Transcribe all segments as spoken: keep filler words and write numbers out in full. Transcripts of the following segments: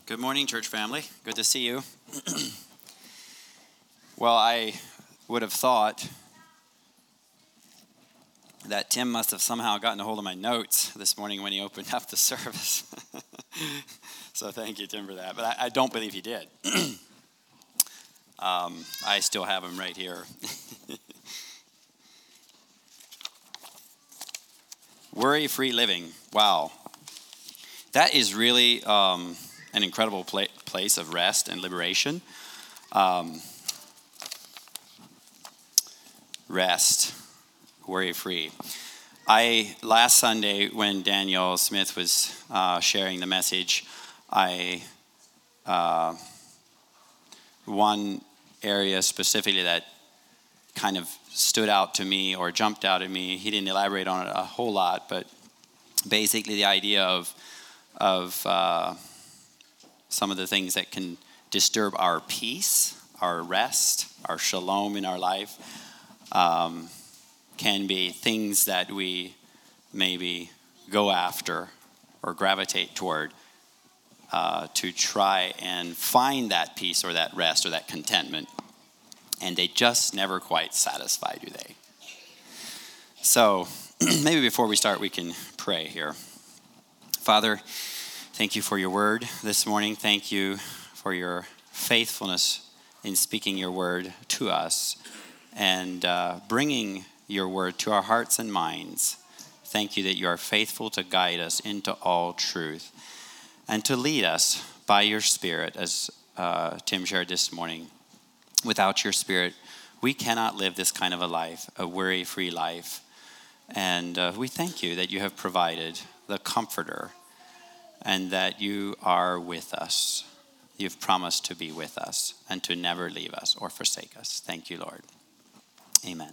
Good morning, church family. Good to see you. Well, I would have thought that Tim must have somehow gotten a hold of my notes this morning when he opened up the service. So thank you, Tim, for that. But I, I don't believe he did. um, I still have them right here. Worry-free living. Wow. That is really um, an incredible pla- place of rest and liberation. Um, rest. Worry-free. I last Sunday when Daniel Smith was uh, sharing the message, I uh, one area specifically that kind of stood out to me or jumped out at me. He didn't elaborate on it a whole lot, but basically the idea of of uh, some of the things that can disturb our peace, our rest, our shalom in our life. Um, can be things that we maybe go after or gravitate toward uh, to try and find that peace or that rest or that contentment. And they just never quite satisfy, do they? So maybe before we start, we can pray here. Father, thank you for your word this morning. Thank you for your faithfulness in speaking your word to us and uh, bringing your word to our hearts and minds. Thank you that you are faithful to guide us into all truth and to lead us by your Spirit, as uh, Tim shared this morning. Without your Spirit, we cannot live this kind of a life, a worry-free life. And uh, we thank you that you have provided the Comforter and that you are with us. You've promised to be with us and to never leave us or forsake us. Thank you, Lord. Amen.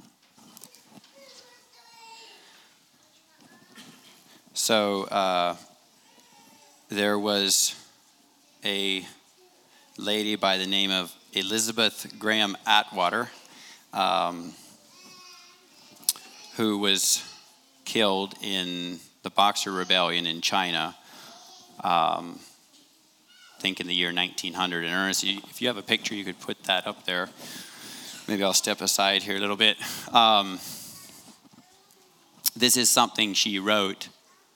So uh, there was a lady by the name of Elizabeth Graham Atwater um, who was killed in the Boxer Rebellion in China, um, I think in the year nineteen hundred. And Ernest, if you have a picture, you could put that up there. Maybe I'll step aside here a little bit. Um, this is something she wrote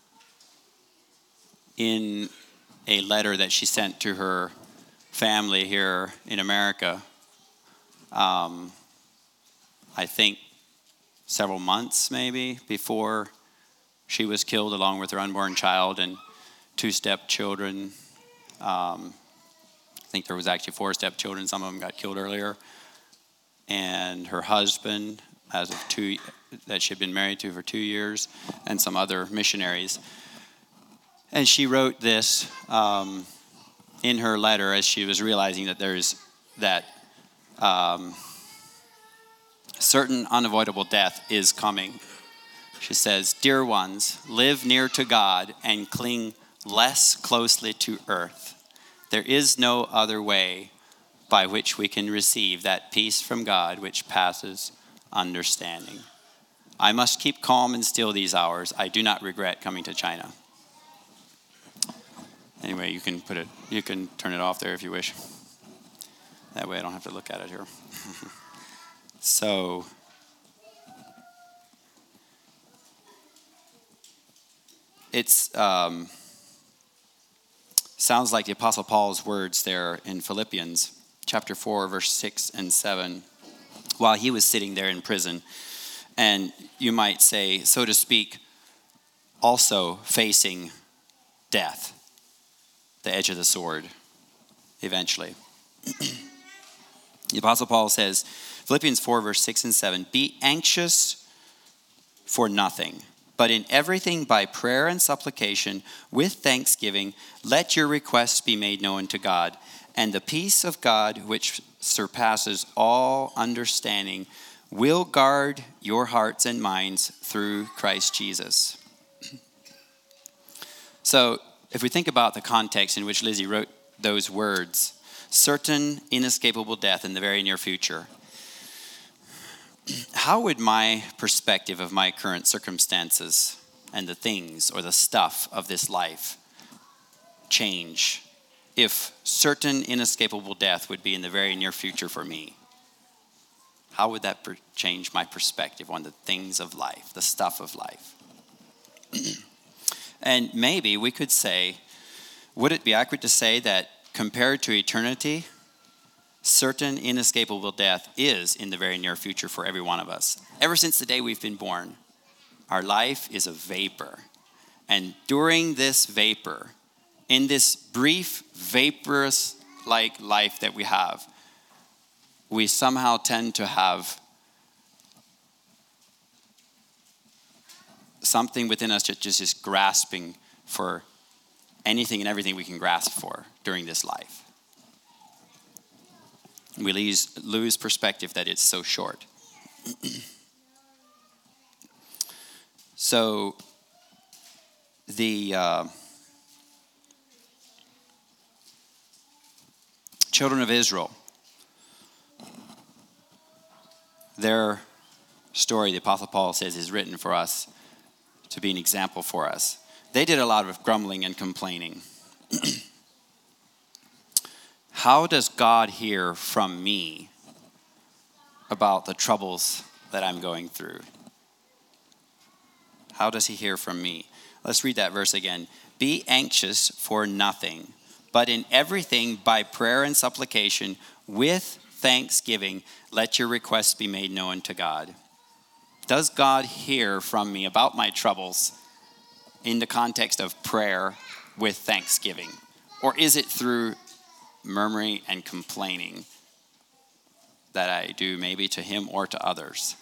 in a letter that she sent to her family here in America, um, I think several months maybe before she was killed, along with her unborn child and two stepchildren. Um, I think there was actually four stepchildren. Some of them got killed earlier. And her husband, as of two, that she had been married to for two years, and some other missionaries. And she wrote this um, in her letter as she was realizing that there's that um, certain unavoidable death is coming. She says, "Dear ones, live near to God and cling less closely to earth. There is no other way by which we can receive that peace from God which passes understanding. I must keep calm and still these hours. I do not regret coming to China." Anyway, you can put it, you can turn it off there if you wish. That way I don't have to look at it here. So, it's um, sounds like the Apostle Paul's words there in Philippians chapter four, verse six and seven, while he was sitting there in prison. And you might say, so to speak, also facing death. The edge of the sword, eventually. The Apostle Paul says, Philippians four, verse six and seven, "Be anxious for nothing, but in everything by prayer and supplication, with thanksgiving, let your requests be made known to God. And the peace of God, which surpasses all understanding, will guard your hearts and minds through Christ Jesus." So, if we think about the context in which Lizzie wrote those words, certain inescapable death in the very near future, how would my perspective of my current circumstances and the things or the stuff of this life change if certain inescapable death would be in the very near future for me? How would that per- change my perspective on the things of life, the stuff of life? And maybe we could say, would it be accurate to say that compared to eternity, certain inescapable death is in the very near future for every one of us? Ever since the day we've been born, our life is a vapor. And during this vapor, in this brief, vaporous-like life that we have, we somehow tend to have something within us that just is grasping for anything and everything we can grasp for during this life. We lose, lose perspective that it's so short. So the uh, children of Israel, their story, the Apostle Paul says, is written for us to be an example for us. They did a lot of grumbling and complaining. How does God hear from me about the troubles that I'm going through? How does he hear from me? Let's read that verse again. Be anxious for nothing, but in everything by prayer and supplication with thanksgiving, let your requests be made known to God. Does God hear from me about my troubles in the context of prayer with thanksgiving? Or is it through murmuring and complaining that I do maybe to him or to others?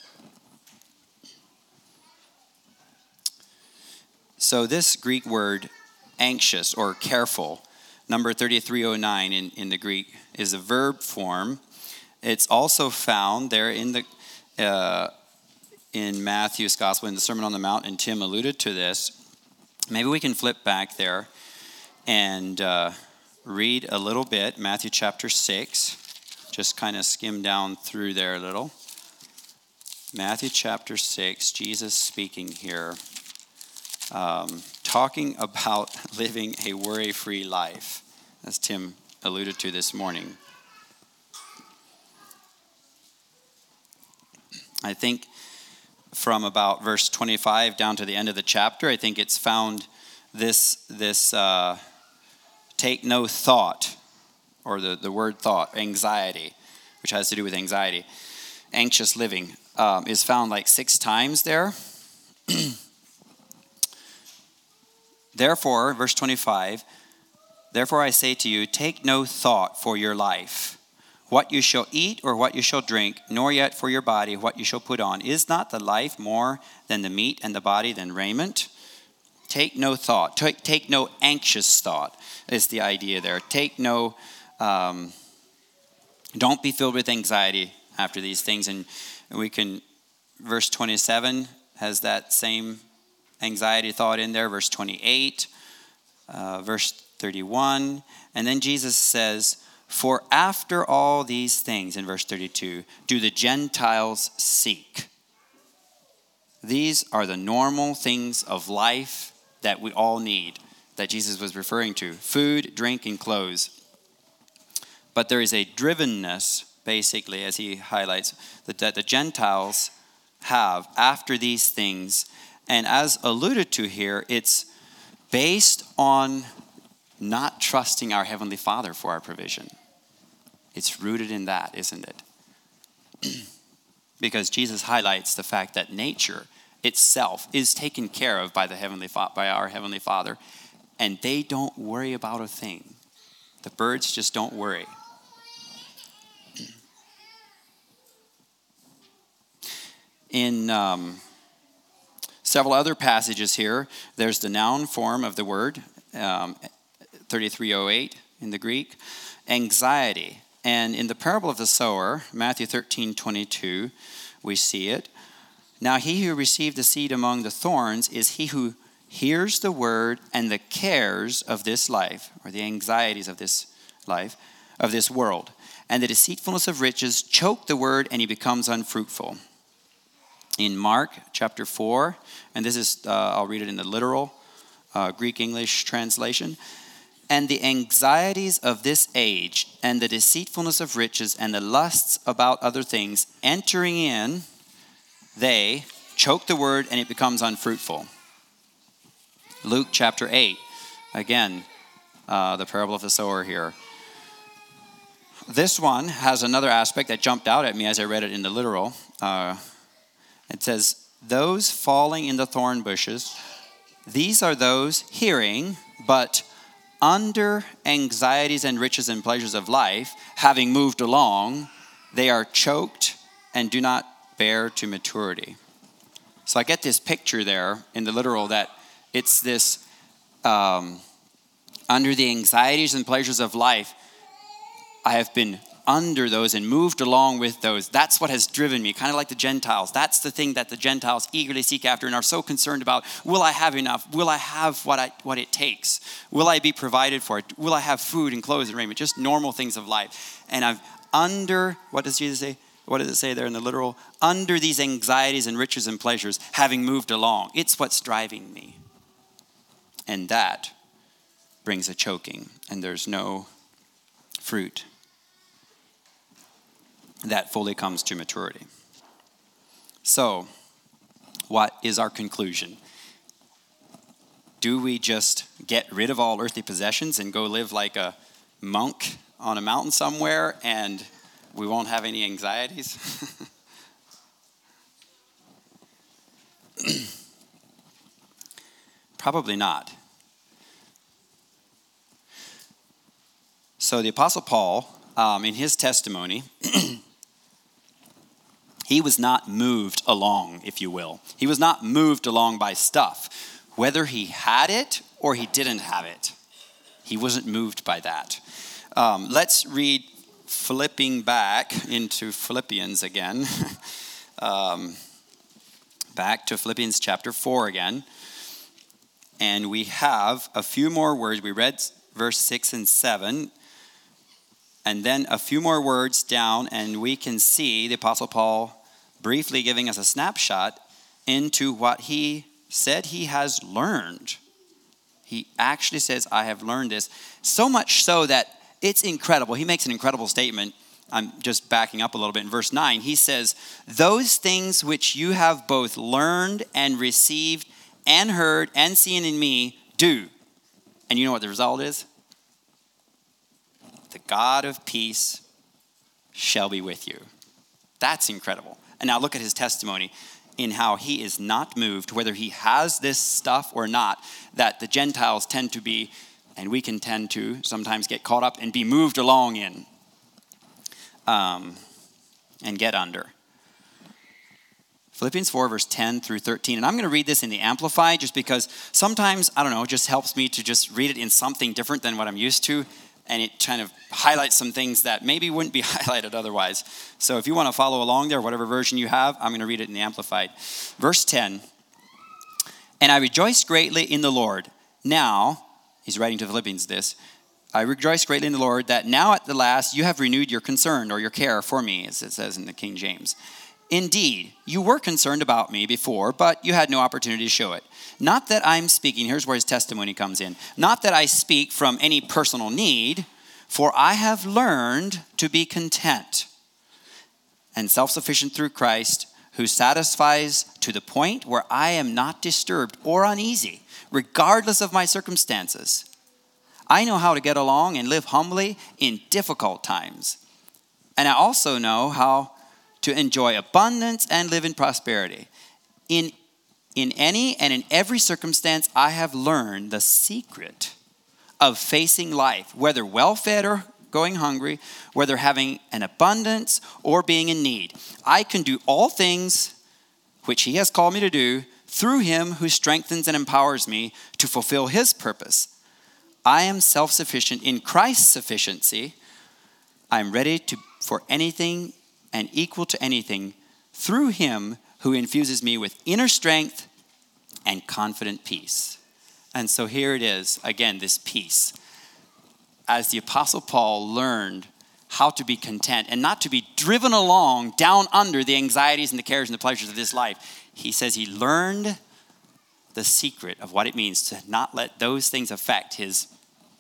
So this Greek word, anxious or careful, number thirty-three oh nine in, in the Greek, is a verb form. It's also found there in the uh, in Matthew's Gospel, in the Sermon on the Mount, and Tim alluded to this. Maybe we can flip back there and uh, read a little bit, Matthew chapter six. Just kind of skim down through there a little. Matthew chapter six, Jesus speaking here, um, talking about living a worry-free life, as Tim alluded to this morning. I think from about verse twenty-five down to the end of the chapter, I think it's found this, this uh, take no thought, or the, the word thought, anxiety, which has to do with anxiety, anxious living, um, is found like six times there. Therefore, verse twenty-five, therefore I say to you, take no thought for your life, what you shall eat or what you shall drink, nor yet for your body what you shall put on. Is not the life more than the meat, and the body than raiment? Take no thought. Take, take no anxious thought is the idea there. Take no, um, don't be filled with anxiety after these things. And we can, verse twenty-seven has that same anxiety thought in there. Verse twenty-eight, uh, verse thirty-one. And then Jesus says, for after all these things, in verse thirty-two, do the Gentiles seek. These are the normal things of life that we all need, that Jesus was referring to. Food, drink, and clothes. But there is a drivenness, basically, as he highlights, that, that the Gentiles have after these things. And as alluded to here, it's based on not trusting our Heavenly Father for our provision. It's rooted in that, isn't it? Because Jesus highlights the fact that nature itself is taken care of by the Heavenly Fa- by our Heavenly Father, and they don't worry about a thing. The birds just don't worry. In um, several other passages here, there's the noun form of the word, um, thirty-three oh eight in the Greek, anxiety. And in the parable of the sower, Matthew thirteen twenty-two, we see it. Now he who received the seed among the thorns is he who hears the word, and the cares of this life, or the anxieties of this life, of this world, and the deceitfulness of riches choke the word, and he becomes unfruitful. In Mark chapter four, and this is, uh, I'll read it in the literal uh, Greek-English translation. and the anxieties of this age, and the deceitfulness of riches, and the lusts about other things, entering in, they choke the word, and it becomes unfruitful. Luke chapter eight, again, uh, the parable of the sower here. This one has another aspect that jumped out at me as I read it in the literal. Uh, it says, those falling in the thorn bushes, these are those hearing, but under anxieties and riches and pleasures of life, having moved along, they are choked and do not bear to maturity. So I get this picture there in the literal that it's this, um, under the anxieties and pleasures of life, I have been under those and moved along with those. That's what has driven me, kind of like the Gentiles. That's the thing that the Gentiles eagerly seek after and are so concerned about. Will I have enough? Will I have what I what it takes? Will I be provided for? Will I have food and clothes and raiment? Just normal things of life. And I'm under, what does Jesus say? What does it say there in the literal? Under these anxieties and riches and pleasures, having moved along. It's what's driving me. And that brings a choking, and there's no fruit that fully comes to maturity. So, what is our conclusion? Do we just get rid of all earthly possessions and go live like a monk on a mountain somewhere and we won't have any anxieties? Probably not. So the Apostle Paul, um, in his testimony, he was not moved along, if you will. He was not moved along by stuff. Whether he had it or he didn't have it, he wasn't moved by that. Um, let's read flipping back into Philippians again. um, back to Philippians chapter four again. And we have a few more words. We read verse six and seven. And then a few more words down, and we can see the Apostle Paul briefly giving us a snapshot into what he said he has learned. He actually says, I have learned this. So much so that it's incredible. He makes an incredible statement. I'm just backing up a little bit. In verse nine, he says, those things which you have both learned and received and heard and seen in me, do. And you know what the result is? The God of peace shall be with you. That's incredible. And now look at his testimony in how he is not moved, whether he has this stuff or not, that the Gentiles tend to be, and we can tend to sometimes get caught up and be moved along in um, and get under. Philippians four, verse ten through thirteen. And I'm going to read this in the Amplified just because sometimes, I don't know, it just helps me to just read it in something different than what I'm used to. And it kind of highlights some things that maybe wouldn't be highlighted otherwise. So if you want to follow along there, whatever version you have, I'm going to read it in the Amplified. Verse ten. And I rejoice greatly in the Lord. Now, he's writing to Philippians this. I rejoice greatly in the Lord that now at the last you have renewed your concern or your care for me, as it says in the King James. Indeed, you were concerned about me before, but you had no opportunity to show it. Not that I'm speaking, here's where his testimony comes in. Not that I speak from any personal need, for I have learned to be content and self-sufficient through Christ, who satisfies to the point where I am not disturbed or uneasy, regardless of my circumstances. I know how to get along and live humbly in difficult times. And I also know how to enjoy abundance and live in prosperity. In, in any and in every circumstance, I have learned the secret of facing life, whether well-fed or going hungry, whether having an abundance or being in need. I can do all things which he has called me to do through him who strengthens and empowers me to fulfill his purpose. I am self-sufficient in Christ's sufficiency. I am ready to for anything and equal to anything through him who infuses me with inner strength and confident peace. And so here it is, again, this peace. As the Apostle Paul learned how to be content and not to be driven along down under the anxieties and the cares and the pleasures of this life, he says he learned the secret of what it means to not let those things affect his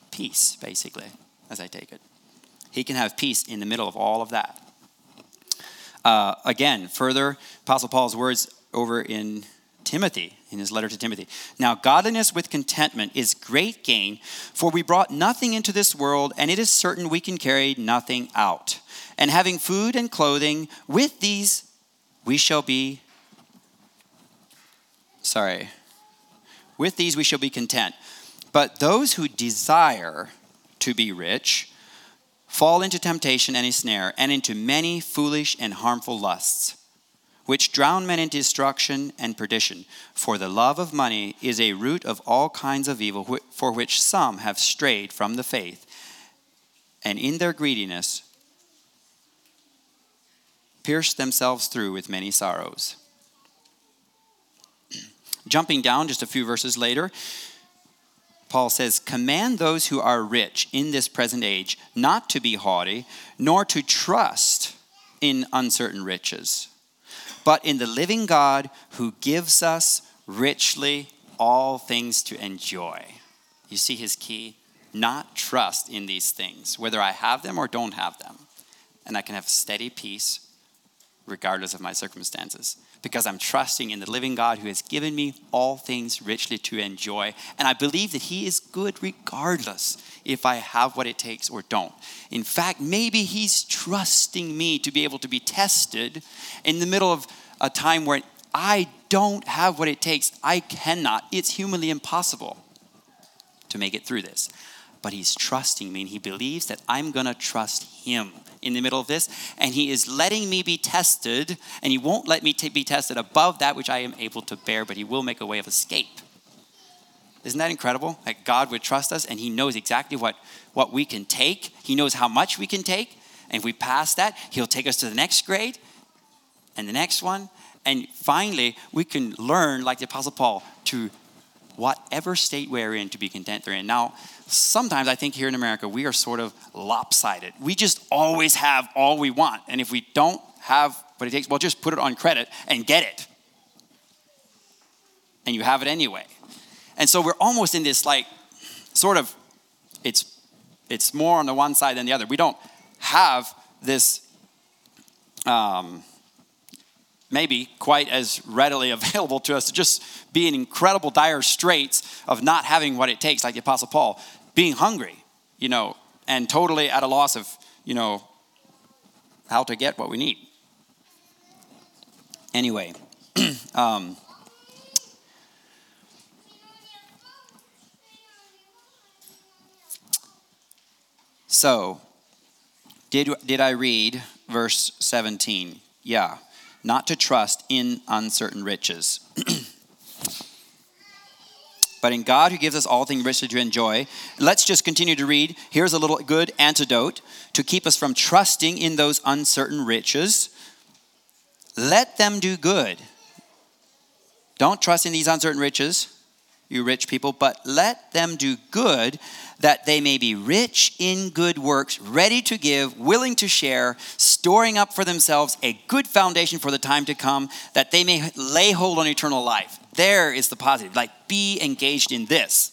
peace, basically, as I take it. He can have peace in the middle of all of that. Uh, again, further, Apostle Paul's words over in Timothy, in his letter to Timothy. Now, godliness with contentment is great gain, for we brought nothing into this world, and it is certain we can carry nothing out. And having food and clothing, with these we shall be, sorry, with these we shall be content. But those who desire to be rich fall into temptation and a snare, and into many foolish and harmful lusts, which drown men in destruction and perdition. For the love of money is a root of all kinds of evil, for which some have strayed from the faith, and in their greediness pierced themselves through with many sorrows. Jumping down just a few verses later, Paul says, command those who are rich in this present age not to be haughty, nor to trust in uncertain riches, but in the living God who gives us richly all things to enjoy. You see his key? Not trust in these things, whether I have them or don't have them. And I can have steady peace regardless of my circumstances, because I'm trusting in the living God who has given me all things richly to enjoy. And I believe that he is good regardless if I have what it takes or don't. In fact, maybe he's trusting me to be able to be tested in the middle of a time where I don't have what it takes. I cannot. It's humanly impossible to make it through this. But he's trusting me, and he believes that I'm going to trust him in the middle of this. And he is letting me be tested, and he won't let me t- be tested above that which I am able to bear, but he will make a way of escape. Isn't that incredible? That God would trust us, and he knows exactly what, what we can take. He knows how much we can take. And if we pass that, he'll take us to the next grade and the next one. And finally, we can learn, like the Apostle Paul, to whatever state we're in, to be content therein. Now, sometimes I think here in America, we are sort of lopsided. We just always have all we want. And if we don't have what it takes, well, just put it on credit and get it. And you have it anyway. And so we're almost in this like sort of, it's it's more on the one side than the other. We don't have this um, maybe quite as readily available to us to just be in incredible dire straits of not having what it takes, like the Apostle Paul, being hungry, you know, and totally at a loss of, you know, how to get what we need. Anyway, um, so did did I read verse seventeen? Yeah. Not to trust in uncertain riches, but in God who gives us all things richly to enjoy. Let's just continue to read. Here's a little good antidote to keep us from trusting in those uncertain riches. Let them do good. Don't trust in these uncertain riches, you rich people, but let them do good, that they may be rich in good works, ready to give, willing to share, storing up for themselves a good foundation for the time to come, that they may lay hold on eternal life. There is the positive. Like, be engaged in this.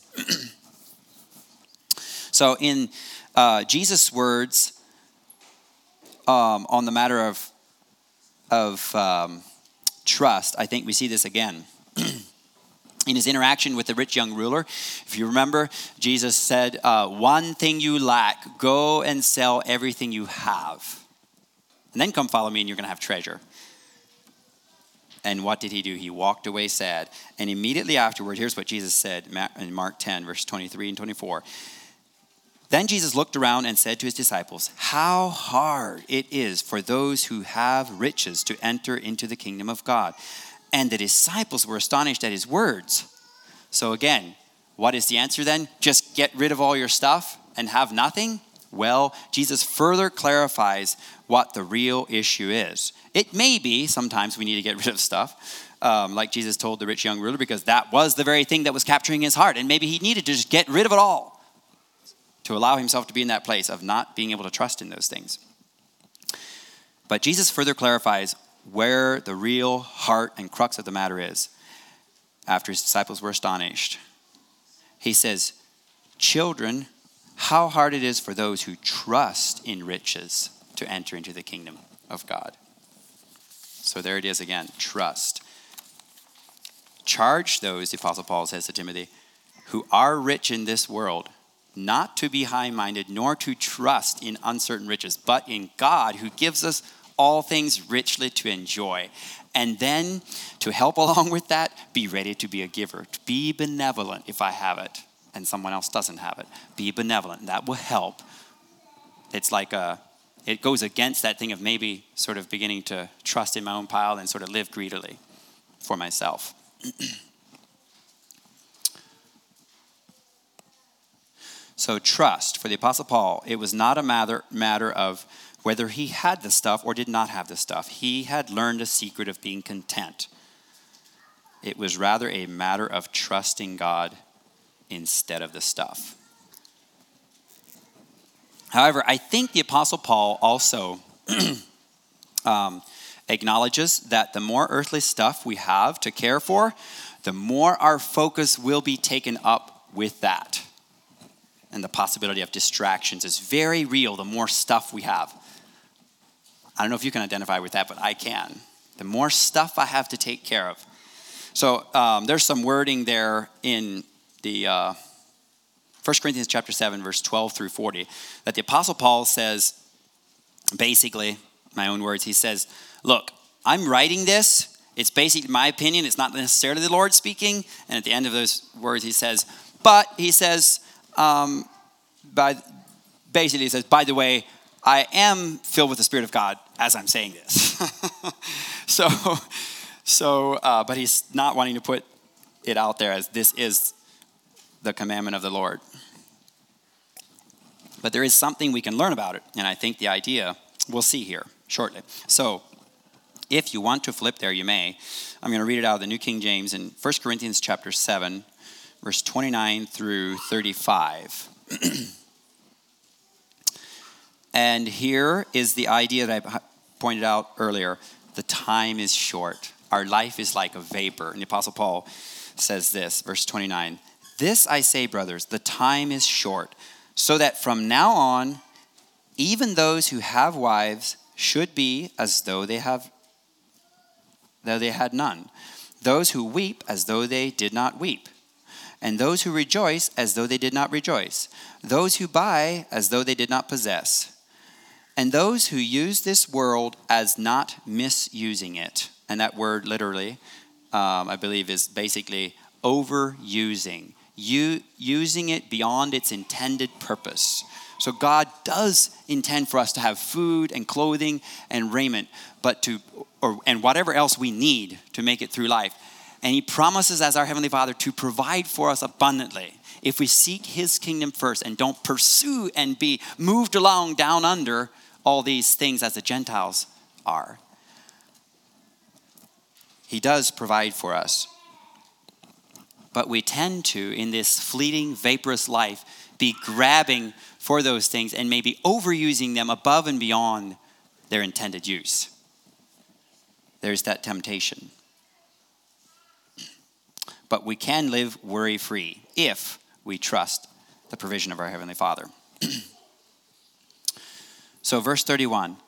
So in uh, Jesus' words um, on the matter of, of um, trust, I think we see this again. In his interaction with the rich young ruler, if you remember, Jesus said, uh, one thing you lack, go and sell everything you have. And then come follow me and you're going to have treasure. And what did he do? He walked away sad. And immediately afterward, here's what Jesus said in Mark ten, verse twenty-three and twenty-four. Then Jesus looked around and said to his disciples, how hard it is for those who have riches to enter into the kingdom of God. And the disciples were astonished at his words. So again, what is the answer then? Just get rid of all your stuff and have nothing? Well, Jesus further clarifies what the real issue is. It may be sometimes we need to get rid of stuff, um, like Jesus told the rich young ruler, because that was the very thing that was capturing his heart. And maybe he needed to just get rid of it all to allow himself to be in that place of not being able to trust in those things. But Jesus further clarifies where the real heart and crux of the matter is after his disciples were astonished. He says, children how hard it is for those who trust in riches to enter into the kingdom of God. So there it is again, trust. Charge those, the Apostle Paul says to Timothy, who are rich in this world, not to be high-minded, nor to trust in uncertain riches, but in God who gives us all things richly to enjoy. And then to help along with that, be ready to be a giver. To be benevolent if I have it and someone else doesn't have it. Be benevolent. That will help. It's like a, it goes against that thing of maybe sort of beginning to trust in my own pile and sort of live greedily for myself. So trust, for the Apostle Paul, it was not a matter, matter of whether he had the stuff or did not have the stuff. He had learned a secret of being content. It was rather a matter of trusting God instead of the stuff. However, I think the Apostle Paul also um, acknowledges that the more earthly stuff we have to care for, the more our focus will be taken up with that. And the possibility of distractions is very real the more stuff we have. I don't know if you can identify with that, but I can. The more stuff I have to take care of. So um, there's some wording there in the uh, First Corinthians chapter seven, verse twelve through forty, that the Apostle Paul says, basically, my own words, he says, look, I'm writing this. It's basically my opinion. It's not necessarily the Lord speaking. And at the end of those words, he says, but he says, Um, by, basically, he says, by the way, I am filled with the Spirit of God as I'm saying this. so, so, uh, but he's not wanting to put it out there as this is the commandment of the Lord. But there is something we can learn about it, and I think the idea we'll see here shortly. So, if you want to flip there, you may. I'm going to read it out of the New King James in First Corinthians chapter seven. Verse twenty-nine through thirty-five. And here is the idea that I pointed out earlier. The time is short. Our life is like a vapor. And the Apostle Paul says this, verse twenty-nine. This I say, brothers, the time is short, so that from now on, even those who have wives should be as though they have, though they had none. Those who weep as though they did not weep. And those who rejoice as though they did not rejoice. Those who buy as though they did not possess. And those who use this world as not misusing it. And that word literally, um, I believe, is basically overusing. You, using it beyond its intended purpose. So God does intend for us to have food and clothing and raiment, but to or and whatever else we need to make it through life. And he promises as our Heavenly Father to provide for us abundantly if we seek his kingdom first and don't pursue and be moved along down under all these things as the Gentiles are. He does provide for us. But we tend to, in this fleeting, vaporous life, be grabbing for those things and maybe overusing them above and beyond their intended use. There's that temptation. But we can live worry-free if we trust the provision of our Heavenly Father. So verse thirty-one.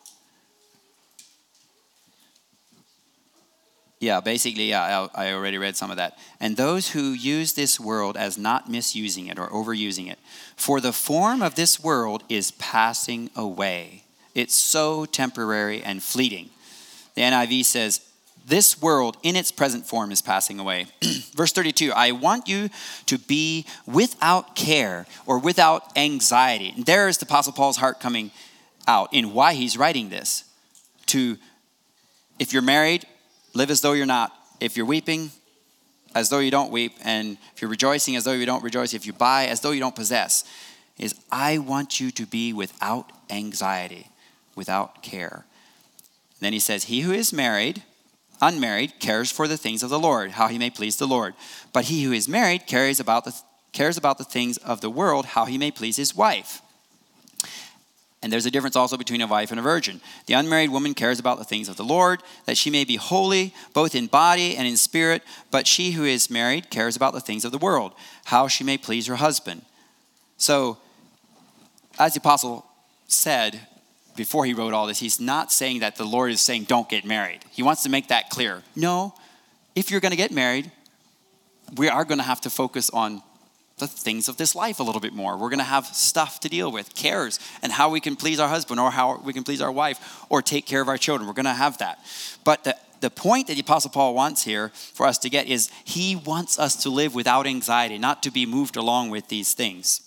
Yeah, basically, yeah, I, I already read some of that. And those who use this world as not misusing it or overusing it. For the form of this world is passing away. It's so temporary and fleeting. The N I V says, this world in its present form is passing away. Verse thirty-two, I want you to be without care or without anxiety. And there is the Apostle Paul's heart coming out in why he's writing this. To, if you're married, live as though you're not. If you're weeping, as though you don't weep. And if you're rejoicing, as though you don't rejoice. If you buy, as though you don't possess. Is I want you to be without anxiety, without care. And then he says, he who is married, unmarried, cares for the things of the Lord, how he may please the Lord. But he who is married cares about the, cares about the things of the world, how he may please his wife. And there's a difference also between a wife and a virgin. The unmarried woman cares about the things of the Lord, that she may be holy, both in body and in spirit. But she who is married cares about the things of the world, how she may please her husband. So as the apostle said before he wrote all this, he's not saying that the Lord is saying don't get married. He wants to make that clear. No, if you're going to get married, we are going to have to focus on the things of this life a little bit more. We're going to have stuff to deal with, cares, and how we can please our husband or how we can please our wife or take care of our children. We're going to have that. But the, the point that the Apostle Paul wants here for us to get is he wants us to live without anxiety, not to be moved along with these things.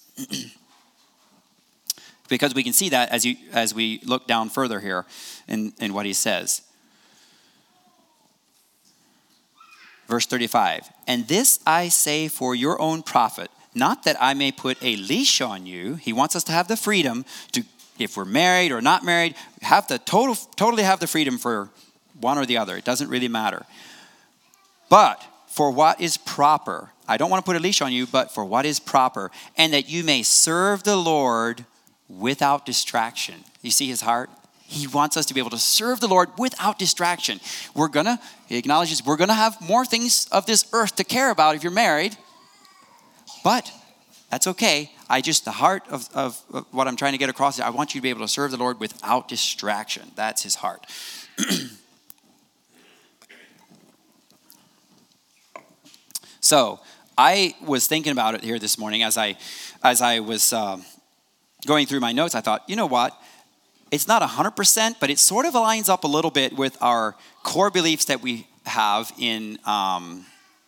Because we can see that as you as we look down further here in, in what he says. Verse thirty-five, and this I say for your own profit, not that I may put a leash on you. He wants us to have the freedom to, if we're married or not married, have the total, totally have the freedom for one or the other. It doesn't really matter. But for what is proper, I don't want to put a leash on you, but for what is proper, and that you may serve the Lord without distraction. You see his heart? He wants us to be able to serve the Lord without distraction. We're going to, he acknowledges, we're going to have more things of this earth to care about if you're married. But that's okay. I just, the heart of, of, of what I'm trying to get across is I want you to be able to serve the Lord without distraction. That's his heart. So I was thinking about it here this morning as I, as I was uh, going through my notes. I thought, you know what? It's not one hundred percent, but it sort of aligns up a little bit with our core beliefs that we have in um,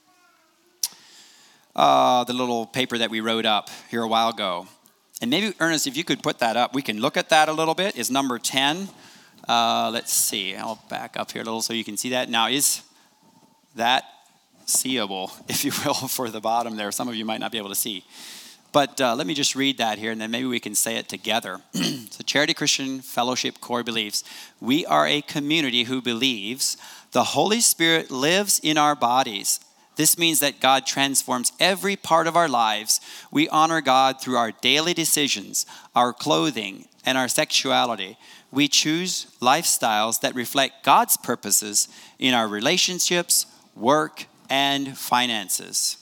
uh, the little paper that we wrote up here a while ago. And maybe, Ernest, if you could put that up, we can look at that a little bit. Is number ten. Uh, let's see. I'll back up here a little so you can see that. Now, is that seeable, if you will, for the bottom there? Some of you might not be able to see. But uh, let me just read that here, and then maybe we can say it together. So Charity Christian Fellowship core beliefs. We are a community who believes the Holy Spirit lives in our bodies. This means that God transforms every part of our lives. We honor God through our daily decisions, our clothing, and our sexuality. We choose lifestyles that reflect God's purposes in our relationships, work, and finances.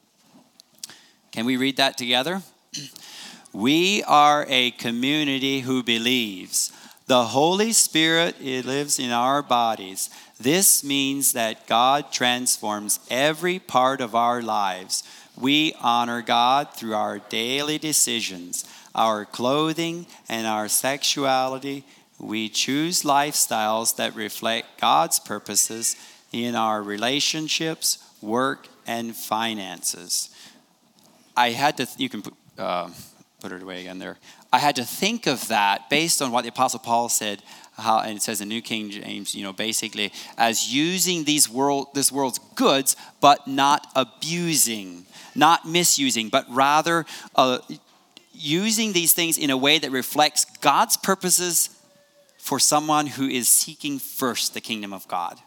Can we read that together? We are a community who believes the Holy Spirit lives in our bodies. This means that God transforms every part of our lives. We honor God through our daily decisions, our clothing, and our sexuality. We choose lifestyles that reflect God's purposes in our relationships, work, and finances. I had to, you can put, uh, put it away again there. I had to think of that based on what the Apostle Paul said, how, and it says in New King James, you know, basically as using these world, this world's goods, but not abusing, not misusing, but rather uh, using these things in a way that reflects God's purposes for someone who is seeking first the kingdom of God.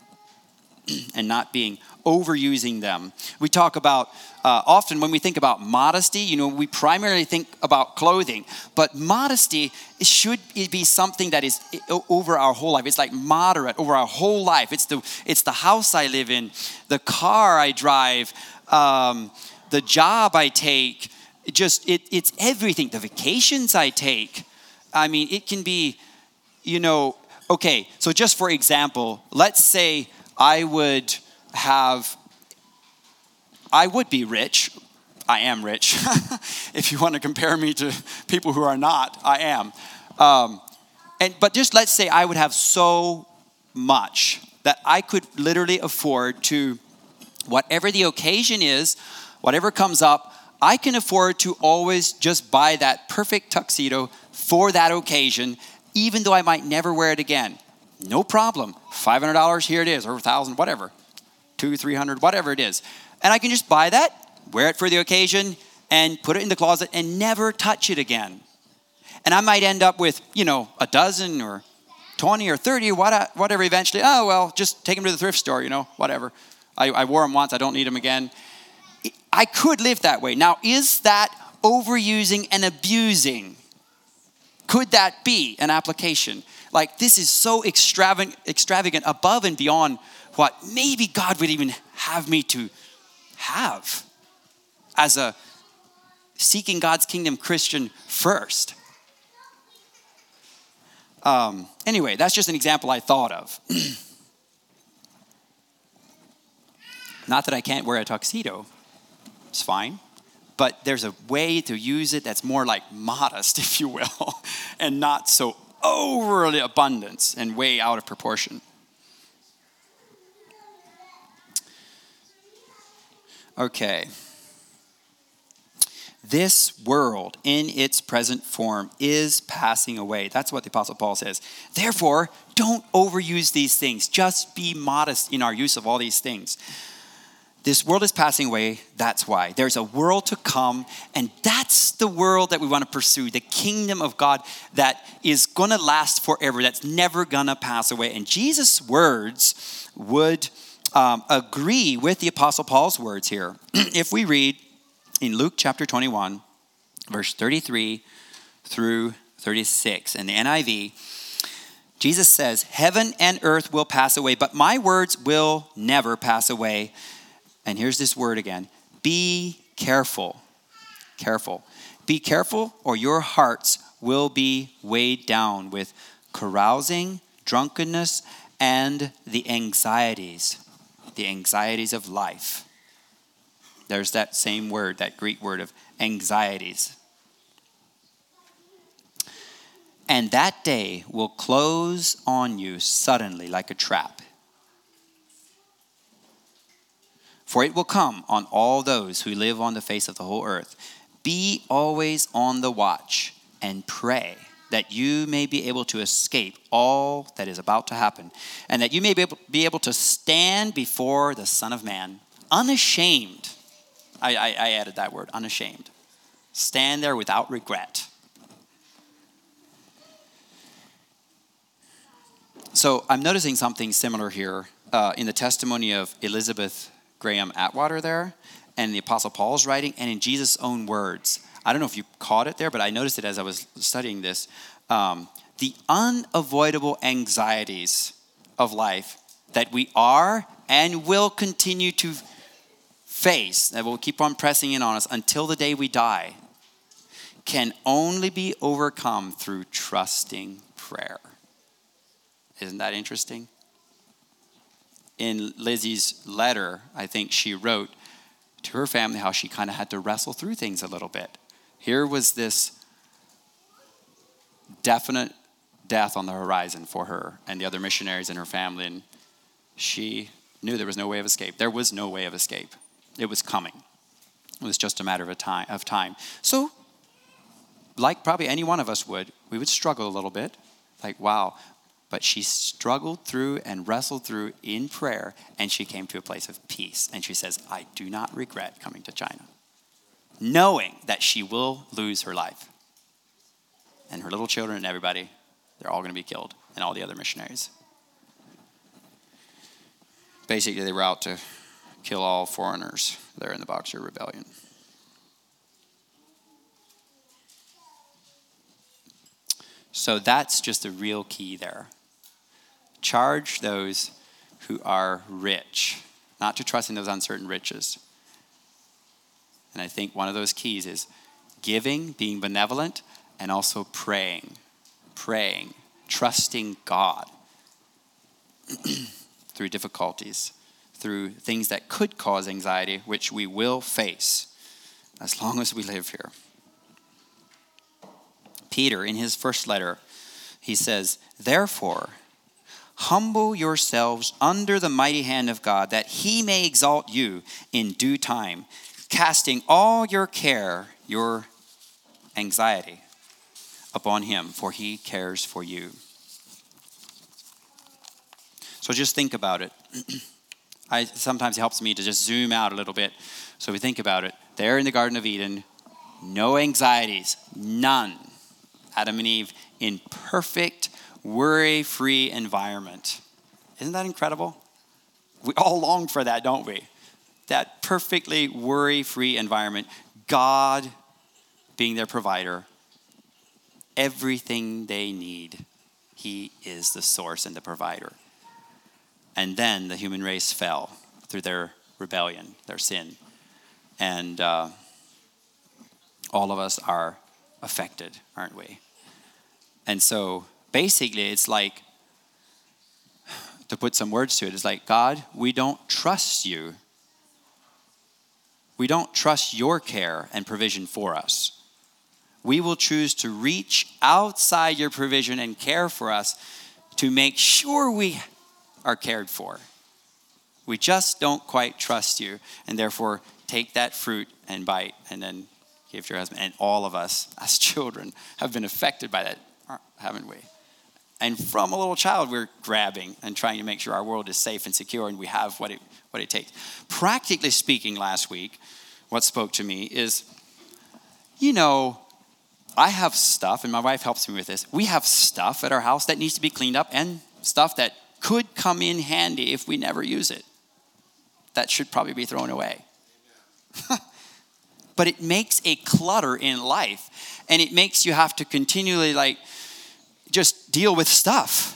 And not being overusing them. We talk about, uh, often when we think about modesty, you know, we primarily think about clothing. But modesty should be something that is over our whole life. It's like moderate over our whole life. It's the it's the house I live in, the car I drive, um, the job I take. It just, it, it's everything. The vacations I take. I mean, it can be, you know, okay, so just for example, let's say I would have, I would be rich. I am rich. If you want to compare me to people who are not, I am. Um, and but just let's say I would have so much that I could literally afford to, whatever the occasion is, whatever comes up, I can afford to always just buy that perfect tuxedo for that occasion, even though I might never wear it again. No problem. five hundred dollars, here it is, or one thousand dollars, whatever. Two, three hundred, whatever it is. And I can just buy that, wear it for the occasion, and put it in the closet and never touch it again. And I might end up with, you know, a dozen or twenty or thirty, whatever eventually. Oh, well, just take them to the thrift store, you know, whatever. I, I wore them once, I don't need them again. I could live that way. Now, is that overusing and abusing? Could that be an application? Like, this is so extravagant, extravagant above and beyond what maybe God would even have me to have as a seeking God's kingdom Christian first. Um, anyway, that's just an example I thought of. Not that I can't wear a tuxedo. It's fine. But there's a way to use it that's more like modest, if you will, and not so overly abundant and way out of proportion. Okay. This world in its present form is passing away. That's what the Apostle Paul says. Therefore, don't overuse these things. Just be modest in our use of all these things. This world is passing away. That's why. There's a world to come, and that's the world that we want to pursue, the kingdom of God that is going to last forever, that's never going to pass away. And Jesus' words would um, agree with the Apostle Paul's words here. If we read in Luke chapter twenty-one, verse thirty-three through thirty-six, in the N I V, Jesus says, heaven and earth will pass away, but my words will never pass away. And here's this word again. Be careful. Careful. Be careful, or your hearts will be weighed down with carousing, drunkenness, and the anxieties. The anxieties of life. There's that same word, that Greek word of anxieties. And that day will close on you suddenly like a trap. For it will come on all those who live on the face of the whole earth. Be always on the watch and pray that you may be able to escape all that is about to happen, and that you may be able, be able to stand before the Son of Man unashamed. I, I, I added that word, unashamed. Stand there without regret. So I'm noticing something similar here uh, in the testimony of Elizabeth Graham Atwater there, and the Apostle Paul's writing, and in Jesus' own words. I don't know if you caught it there, but I noticed it as I was studying this. Um, the unavoidable anxieties of life that we are and will continue to face, that will keep on pressing in on us until the day we die, can only be overcome through trusting prayer. Isn't that interesting? In Lizzie's letter, I think she wrote to her family how she kind of had to wrestle through things a little bit. Here was this definite death on the horizon for her and the other missionaries in her family, and she knew there was no way of escape. There was no way of escape. It was coming. It was just a matter of a time of time. So, like probably any one of us would, we would struggle a little bit. Like, wow. But she struggled through and wrestled through in prayer, and she came to a place of peace. And she says, I do not regret coming to China, knowing that she will lose her life. And her little children and everybody, they're all going to be killed, and all the other missionaries. Basically, they were out to kill all foreigners there in the Boxer Rebellion. So that's just a real key there. Charge those who are rich, not to trust in those uncertain riches. And I think one of those keys is giving, being benevolent, and also praying. Praying, trusting God through difficulties, through things that could cause anxiety, which we will face as long as we live here. Peter, in his first letter, he says, therefore, humble yourselves under the mighty hand of God, that he may exalt you in due time, casting all your care, your anxiety, upon him, for he cares for you. So just think about it. I sometimes it helps me to just zoom out a little bit. So we think about it. There in the Garden of Eden, no anxieties, none. Adam and Eve in perfect, worry-free environment. Isn't that incredible? We all long for that, don't we? That perfectly worry-free environment. God being their provider. Everything they need. He is the source and the provider. And then the human race fell through their rebellion, their sin. And uh, all of us are affected, aren't we? And so basically it's like, to put some words to it, it's like, God, we don't trust you. We don't trust your care and provision for us. We will choose to reach outside your provision and care for us to make sure we are cared for. We just don't quite trust you, and therefore take that fruit and bite and then give to your husband. And all of us as children have been affected by that, haven't we? And from a little child, we're grabbing and trying to make sure our world is safe and secure and we have what it what it takes. Practically speaking, last week, what spoke to me is, you know, I have stuff, and my wife helps me with this. We have stuff at our house that needs to be cleaned up and stuff that could come in handy if we never use it. That should probably be thrown away. But it makes a clutter in life, and it makes you have to continually like just deal with stuff.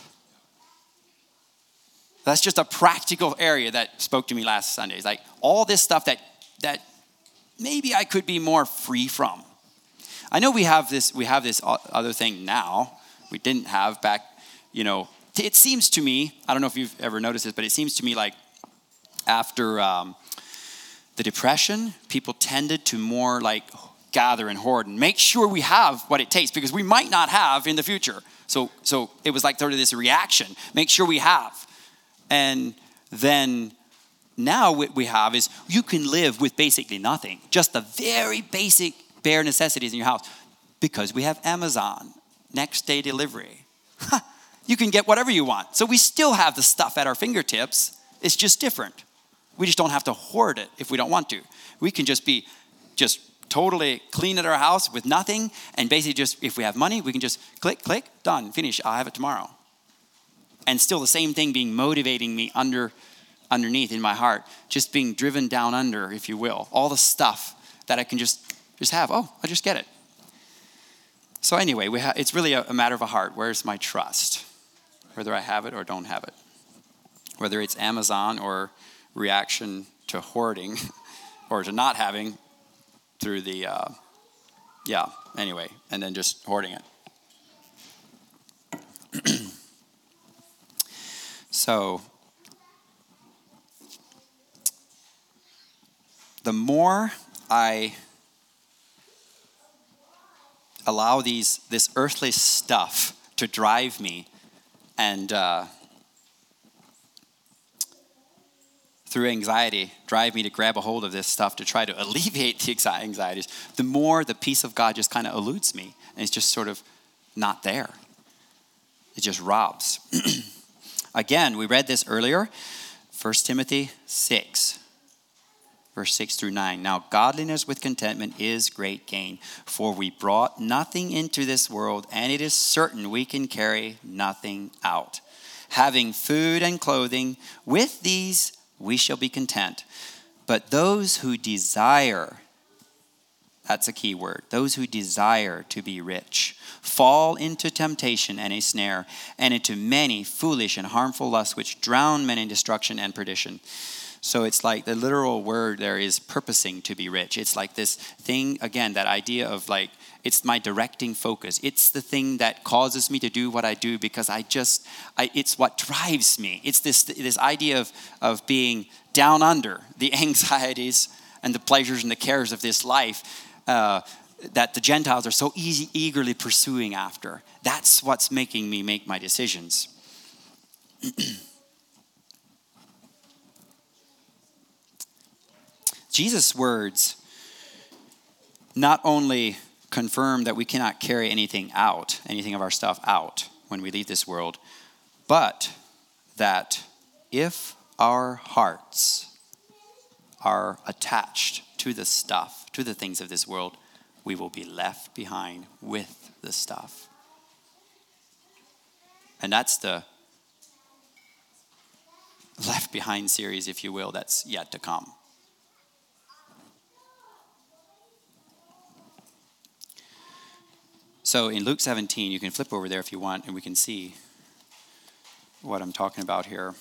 That's just a practical area that spoke to me last Sunday. It's like all this stuff that that maybe I could be more free from. I know we have this we have this other thing now we didn't have back, you know. It seems to me, I don't know if you've ever noticed this, but it seems to me like after um, the Depression, people tended to more like gather and hoard and make sure we have what it takes because we might not have in the future. So so it was like sort of this reaction, make sure we have. And then now what we have is you can live with basically nothing, just the very basic bare necessities in your house because we have Amazon, next day delivery. You can get whatever you want. So we still have the stuff at our fingertips. It's just different. We just don't have to hoard it if we don't want to. We can just be just totally clean at our house with nothing. And basically just, if we have money, we can just click, click, done, finish. I'll have it tomorrow. And still the same thing being motivating me under, underneath in my heart. Just being driven down under, if you will. All the stuff that I can just, just have. Oh, I just get it. So anyway, we ha- it's really a, a matter of a heart. Where's my trust? Whether I have it or don't have it. Whether it's Amazon or reaction to hoarding or to not having through the, uh, yeah, anyway, and then just hoarding it. So, the more I allow these this earthly stuff to drive me and uh, through anxiety, drive me to grab a hold of this stuff to try to alleviate the anxieties, the more the peace of God just kind of eludes me. And it's just sort of not there. It just robs. Again, we read this earlier, First Timothy six, verse six through nine. Now, godliness with contentment is great gain, for we brought nothing into this world, and it is certain we can carry nothing out. Having food and clothing, with these we shall be content. But those who desire, that's a key word, those who desire to be rich, fall into temptation and a snare, and into many foolish and harmful lusts, which drown men in destruction and perdition. So it's like the literal word there is purposing to be rich. It's like this thing, again, that idea of like, it's my directing focus. It's the thing that causes me to do what I do because I just, I, it's what drives me. It's this this idea of, of being down under the anxieties and the pleasures and the cares of this life uh, that the Gentiles are so easy, eagerly pursuing after. That's what's making me make my decisions. Jesus' words not only confirm that we cannot carry anything out, anything of our stuff out when we leave this world, but that if our hearts are attached to the stuff, to the things of this world, we will be left behind with the stuff. And that's the Left Behind series, if you will, that's yet to come. So in Luke seventeen, you can flip over there if you want, and we can see what I'm talking about here.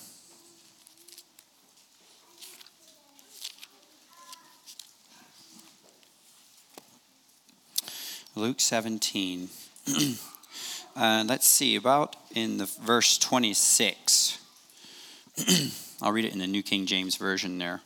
Luke seventeen. Uh, let's see, about in the verse twenty-six. I'll read it in the New King James Version there.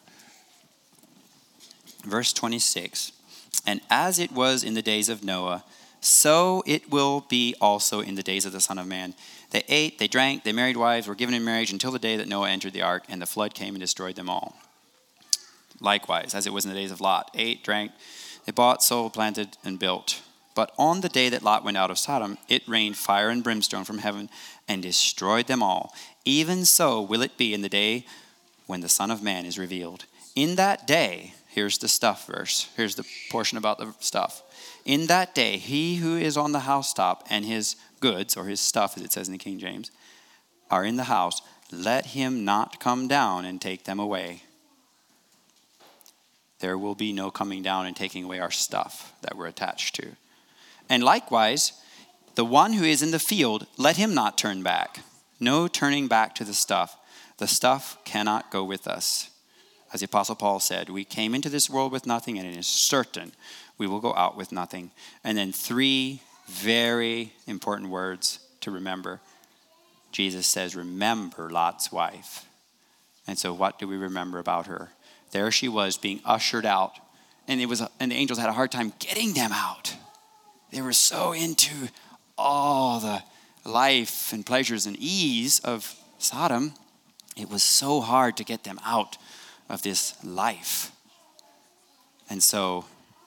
Verse twenty-six. And as it was in the days of Noah, so it will be also in the days of the Son of Man. They ate, they drank, they married wives, were given in marriage until the day that Noah entered the ark, and the flood came and destroyed them all. Likewise, as it was in the days of Lot, ate, drank, they bought, sold, planted, and built. But on the day that Lot went out of Sodom, it rained fire and brimstone from heaven and destroyed them all. Even so will it be in the day when the Son of Man is revealed. In that day, here's the stuff verse. Here's the portion about the stuff. In that day, he who is on the housetop and his goods, or his stuff as it says in the King James, are in the house, let him not come down and take them away. There will be no coming down and taking away our stuff that we're attached to. And likewise, the one who is in the field, let him not turn back. No turning back to the stuff. The stuff cannot go with us. As the Apostle Paul said, we came into this world with nothing, and it is certain we will go out with nothing. And then three very important words to remember. Jesus says, remember Lot's wife. And so what do we remember about her? There she was being ushered out, and it was, and the angels had a hard time getting them out. They were so into all the life and pleasures and ease of Sodom. It was so hard to get them out of this life. And so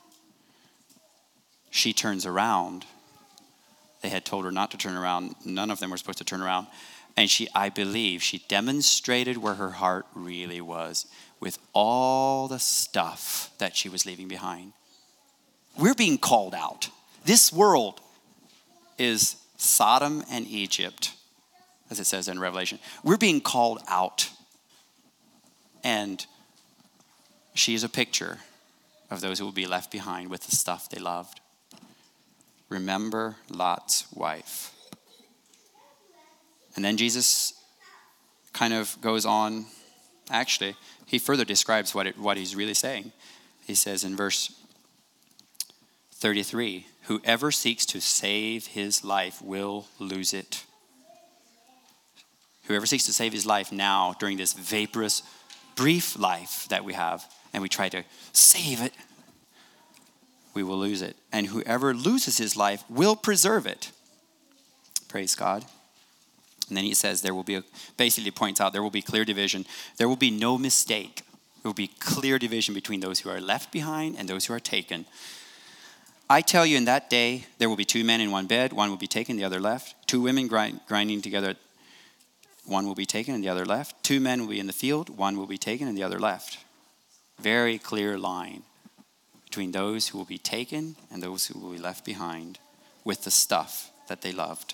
she turns around. They had told her not to turn around. None of them were supposed to turn around. And she, I believe, she demonstrated where her heart really was with all the stuff that she was leaving behind. We're being called out. This world is Sodom and Egypt, as it says in Revelation. We're being called out. And she is a picture of those who will be left behind with the stuff they loved. Remember Lot's wife. And then Jesus kind of goes on. Actually, he further describes what it, what he's really saying. He says in verse thirty-three, whoever seeks to save his life will lose it. Whoever seeks to save his life now during this vaporous, brief life that we have, and we try to save it, we will lose it. And whoever loses his life will preserve it. Praise God. And then he says there will be, a, basically points out there will be clear division. There will be no mistake. There will be clear division between those who are left behind and those who are taken. I tell you, in that day, there will be two men in one bed. One will be taken, the other left. Two women grind, grinding together. One will be taken and the other left. Two men will be in the field. One will be taken and the other left. Very clear line between those who will be taken and those who will be left behind with the stuff that they loved.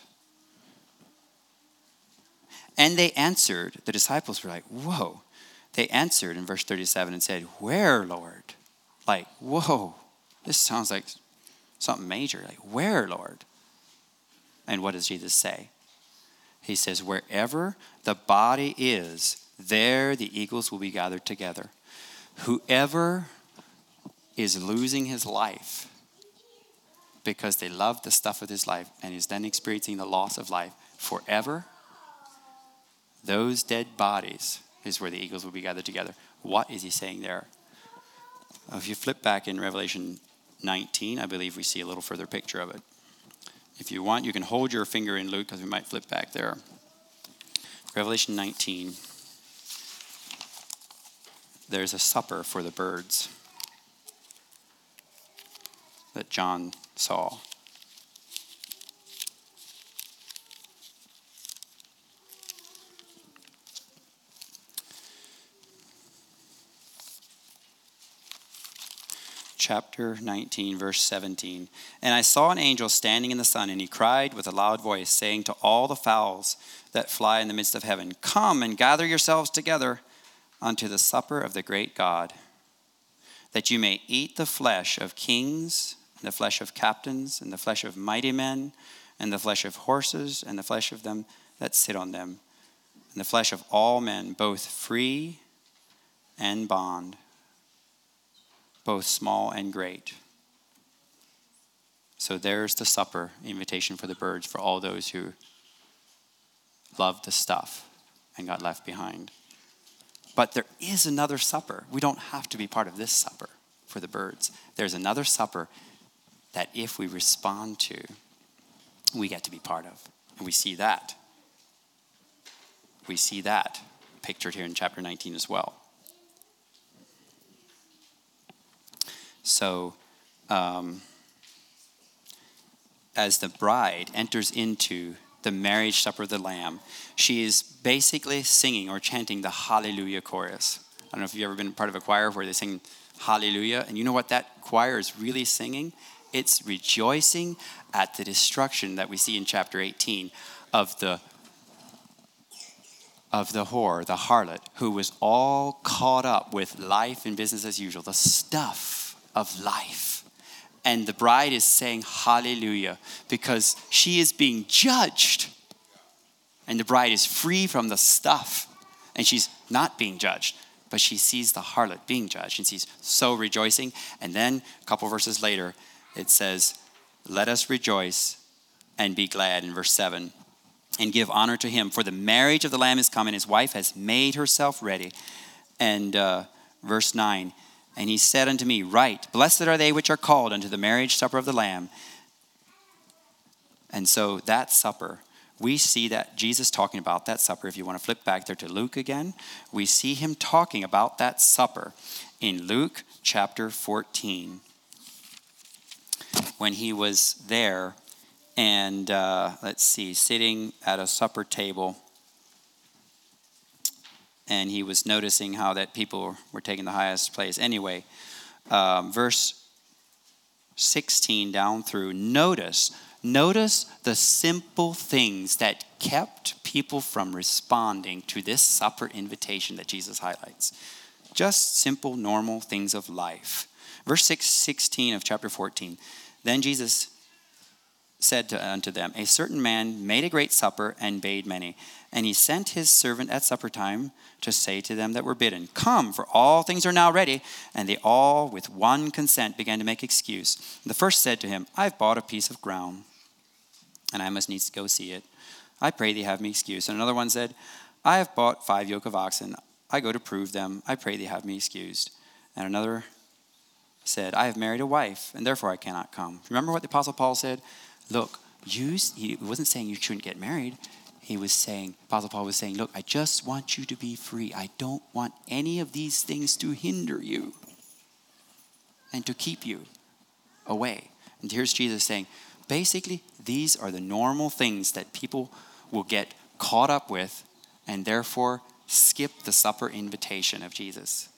And they answered, the disciples were like, whoa. They answered in verse thirty-seven and said, where, Lord? Like, whoa, this sounds like something major. Like, where, Lord? And what does Jesus say? He says, wherever the body is, there the eagles will be gathered together. Whoever is losing his life because they love the stuff of this life and is then experiencing the loss of life forever, those dead bodies is where the eagles will be gathered together. What is he saying there? If you flip back in Revelation nineteen, I believe we see a little further picture of it. If you want, you can hold your finger in Luke because we might flip back there. Revelation nineteen. There's a supper for the birds that John saw. Chapter nineteen, verse seventeen. And I saw an angel standing in the sun, and he cried with a loud voice, saying to all the fowls that fly in the midst of heaven, come and gather yourselves together unto the supper of the great God, that you may eat the flesh of kings, and the flesh of captains, and the flesh of mighty men, and the flesh of horses, and the flesh of them that sit on them, and the flesh of all men, both free and bond, both small and great. So there's the supper invitation for the birds, for all those who loved the stuff and got left behind. But there is another supper. We don't have to be part of this supper for the birds. There's another supper that if we respond to, we get to be part of. And we see that. We see that pictured here in chapter nineteen as well. So, um, as the bride enters into the marriage supper of the Lamb, she is basically singing or chanting the Hallelujah chorus. I don't know if you've ever been part of a choir where they sing Hallelujah. And you know what that choir is really singing? It's rejoicing at the destruction that we see in chapter eighteen of the of the whore, the harlot, who was all caught up with life and business as usual, the stuff of life. And the bride is saying hallelujah because she is being judged. And the bride is free from the stuff. And she's not being judged, but she sees the harlot being judged. And she's so rejoicing. And then a couple verses later, it says, let us rejoice and be glad in verse seven. And give honor to him, for the marriage of the Lamb is come, and his wife has made herself ready. And uh, verse nine, and he said unto me, right, blessed are they which are called unto the marriage supper of the Lamb. And so that supper, we see that Jesus talking about that supper. If you want to flip back there to Luke again, we see him talking about that supper in Luke chapter fourteen. When he was there, and uh, let's see, sitting at a supper table, and he was noticing how that people were taking the highest place. Anyway, um, verse sixteen down through, notice, notice the simple things that kept people from responding to this supper invitation that Jesus highlights. Just simple, normal things of life. Verse six, sixteen of chapter fourteen, then Jesus said to, unto them, a certain man made a great supper and bade many. And he sent his servant at supper time to say to them that were bidden, come, for all things are now ready. And they all with one consent began to make excuse. The first said to him, I've bought a piece of ground, and I must needs go see it. I pray thee have me excused. And another one said, I have bought five yoke of oxen. I go to prove them. I pray thee have me excused. And another said, I have married a wife, and therefore I cannot come. Remember what the Apostle Paul said? Look, you, he wasn't saying you shouldn't get married. He was saying, Apostle Paul was saying, look, I just want you to be free. I don't want any of these things to hinder you and to keep you away. And here's Jesus saying, basically, these are the normal things that people will get caught up with and therefore skip the supper invitation of Jesus.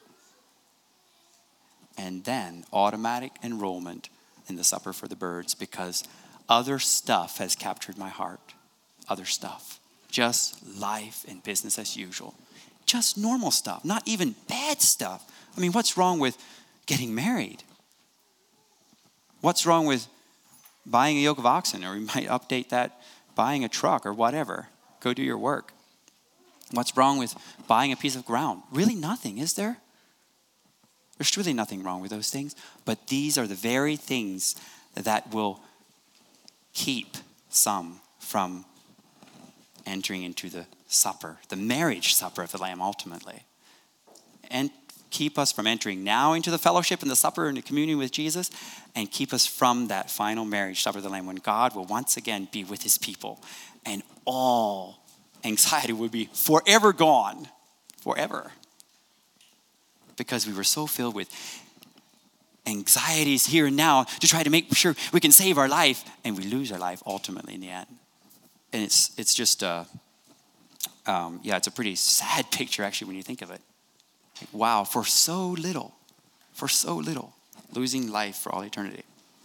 And then automatic enrollment in the supper for the birds because other stuff has captured my heart. Other stuff. Just life and business as usual. Just normal stuff, not even bad stuff. I mean, what's wrong with getting married? What's wrong with buying a yoke of oxen? Or we might update that, buying a truck or whatever. Go do your work. What's wrong with buying a piece of ground? Really nothing, is there? There's really nothing wrong with those things. But these are the very things that will keep some from entering into the supper, the marriage supper of the Lamb ultimately. And keep us from entering now into the fellowship and the supper and the communion with Jesus, and keep us from that final marriage supper of the Lamb when God will once again be with his people and all anxiety will be forever gone, forever. Because we were so filled with anxieties here and now to try to make sure we can save our life, and we lose our life ultimately in the end. And it's it's just, uh, um, yeah, it's a pretty sad picture actually when you think of it. Like, wow, for so little, for so little, losing life for all eternity.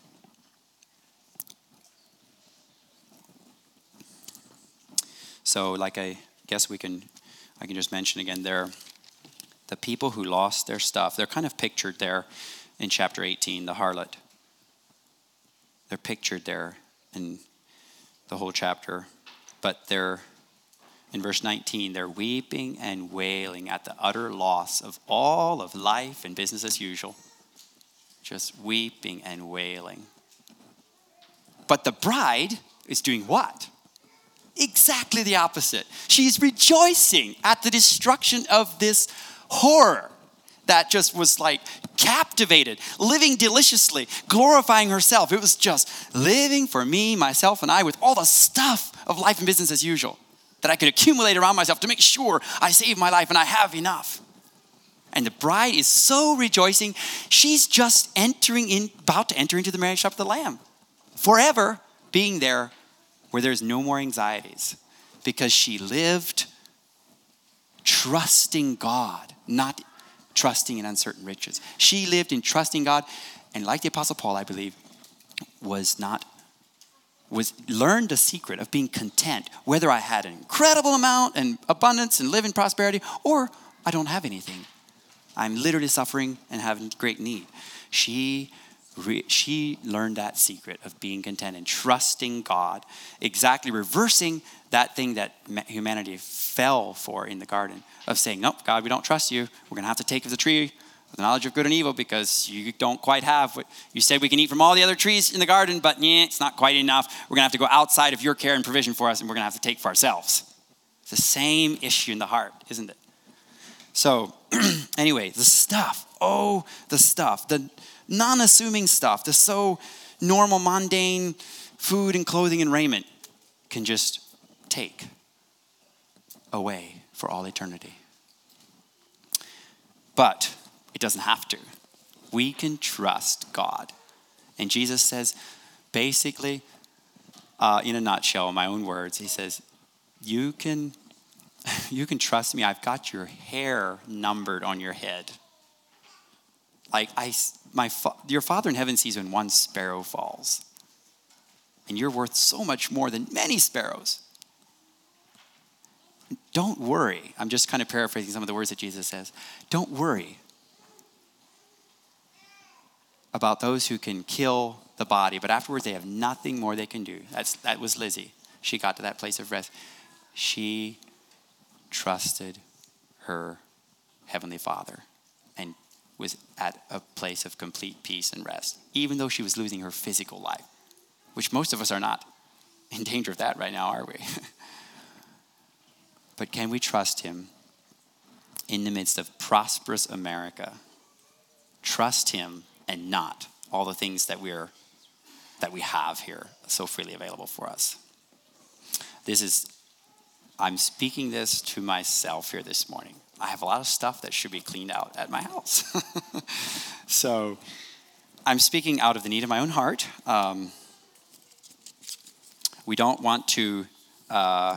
So like I guess we can, I can just mention again there, the people who lost their stuff, they're kind of pictured there in chapter eighteen, the harlot. They're pictured there in the whole chapter. But they're, in verse nineteen, they're weeping and wailing at the utter loss of all of life and business as usual. Just weeping and wailing. But the bride is doing what? Exactly the opposite. She's rejoicing at the destruction of this horror that just was like captivated, living deliciously, glorifying herself. It was just living for me, myself, and I with all the stuff of life and business as usual that I could accumulate around myself to make sure I save my life and I have enough. And the bride is so rejoicing. She's just entering in, about to enter into the marriage supper of the Lamb. Forever being there where there's no more anxieties. Because she lived trusting God, not trusting in uncertain riches. She lived in trusting God. And like the Apostle Paul, I believe, was not, was learned the secret of being content. Whether I had an incredible amount and abundance and live in prosperity, or I don't have anything. I'm literally suffering and having great need. She re, she learned that secret of being content and trusting God, exactly reversing that thing that humanity fell for in the garden of saying, nope, God, we don't trust you. We're going to have to take of the tree of the knowledge of good and evil because you don't quite have what you said we can eat from all the other trees in the garden, but yeah, it's not quite enough. We're going to have to go outside of your care and provision for us, and we're going to have to take for ourselves. It's the same issue in the heart, isn't it? So anyway, the stuff, oh, the stuff, the non-assuming stuff, the so normal, mundane food and clothing and raiment can just take away for all eternity. But it doesn't have to. We can trust God. And Jesus says, basically, uh, in a nutshell, in my own words, he says, you can You can trust me. I've got your hair numbered on your head. Like I, my, your Father in heaven sees when one sparrow falls. And you're worth so much more than many sparrows. Don't worry. I'm just kind of paraphrasing some of the words that Jesus says. Don't worry about those who can kill the body, but afterwards they have nothing more they can do. That's, that was Lizzie. She got to that place of rest. She trusted her Heavenly Father and was at a place of complete peace and rest, even though she was losing her physical life, which most of us are not in danger of that right now, are we? But can we trust him in the midst of prosperous America? Trust him and not all the things that we're that we have here so freely available for us. This is I'm speaking this to myself here this morning. I have a lot of stuff that should be cleaned out at my house. So I'm speaking out of the need of my own heart. Um, we don't want to, uh,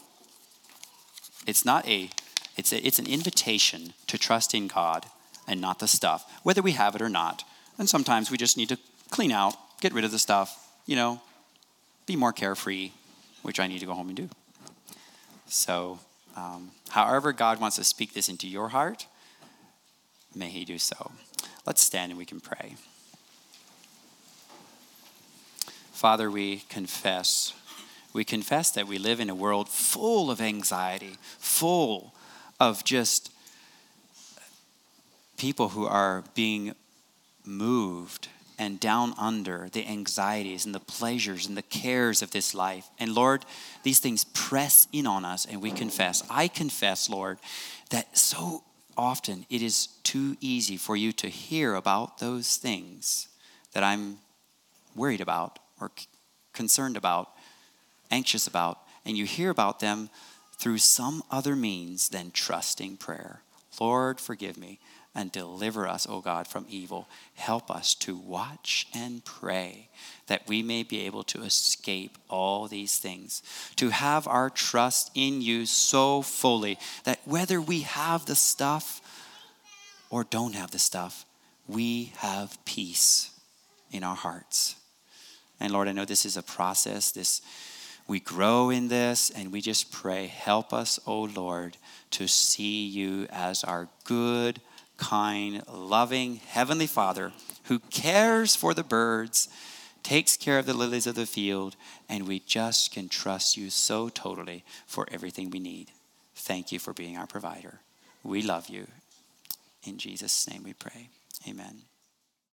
it's not a, it's a, it's an invitation to trust in God and not the stuff, whether we have it or not. And sometimes we just need to clean out, get rid of the stuff, you know, be more carefree, which I need to go home and do. So, um, however God wants to speak this into your heart, may he do so. Let's stand and we can pray. Father, we confess. We confess that we live in a world full of anxiety, full of just people who are being moved and down under the anxieties and the pleasures and the cares of this life. And Lord, these things press in on us and we confess. I confess, Lord, that so often it is too easy for you to hear about those things that I'm worried about or c- concerned about, anxious about, and you hear about them through some other means than trusting prayer. Lord, forgive me. And deliver us, O God, from evil. Help us to watch and pray that we may be able to escape all these things. To have our trust in you so fully that whether we have the stuff or don't have the stuff, we have peace in our hearts. And Lord, I know this is a process. This we grow in this and we just pray, help us, O Lord, to see you as our good, kind, loving Heavenly Father who cares for the birds, takes care of the lilies of the field, and we just can trust you so totally for everything we need. Thank you for being our provider. We love you. In Jesus' name we pray. Amen.